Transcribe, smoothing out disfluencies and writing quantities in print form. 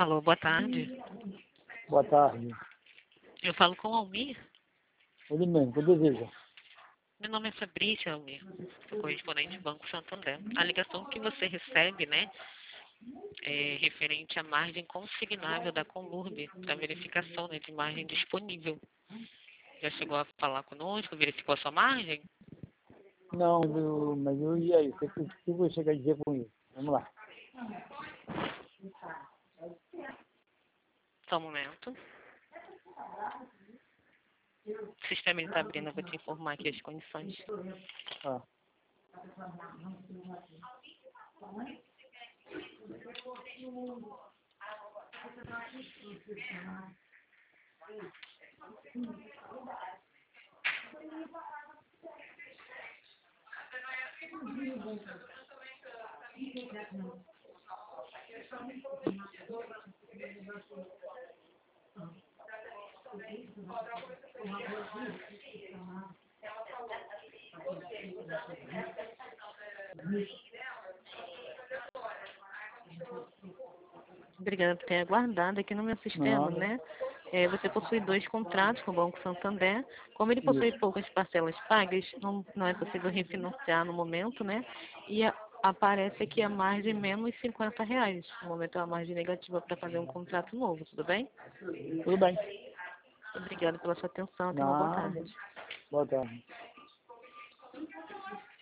Alô, boa tarde. Boa tarde. Eu falo com o Almir. Ele mesmo, que deseja. Meu nome é Fabrícia, Almir, sou correspondente do Banco Santander. A ligação que você recebe, né, é referente à margem consignável da Conlurb, para verificação, né, de margem disponível. Já chegou a falar conosco, verificou a sua margem? Não, mas eu e aí? O que você quer dizer com isso? Vamos lá. Só um momento. O sistema está abrindo, eu vou te informar aqui as condições. Ah. Obrigada por ter aguardado aqui no meu sistema, Não, né? Você possui 2 contratos com o Banco Santander. Como ele possui isso. poucas parcelas pagas, não é possível refinanciar no momento, né? E aparece aqui a margem menos R$ 50. No momento é uma margem negativa para fazer um contrato novo, tudo bem? Tudo bem. Obrigada pela sua atenção, tenha uma boa Nada. tarde. Boa tarde.